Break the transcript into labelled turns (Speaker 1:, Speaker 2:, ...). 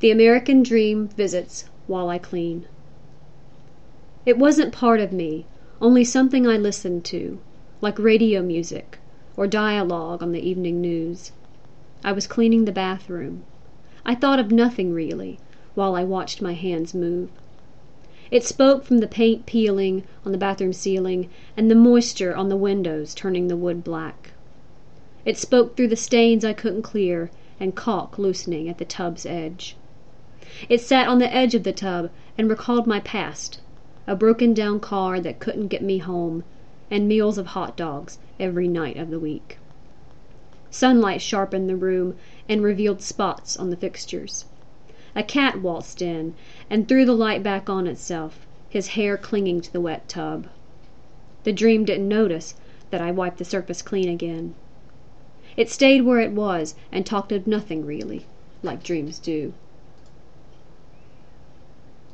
Speaker 1: The American Dream visits while I clean. It wasn't part of me, only something I listened to, like radio music or dialogue on the evening news. I was cleaning the bathroom. I thought of nothing really, while I watched my hands move. It spoke from the paint peeling on the bathroom ceiling and the moisture on the windows turning the wood black. It spoke through the stains I couldn't clear and caulk loosening at the tub's edge. It sat on the edge of the tub and recalled my past, a broken-down car that couldn't get me home, and meals of hot dogs every night of the week. Sunlight sharpened the room and revealed spots on the fixtures. A cat waltzed in and threw the light back on itself, his hair clinging to the wet tub. The dream didn't notice that I wiped the surface clean again. It stayed where it was and talked of nothing really, like dreams do.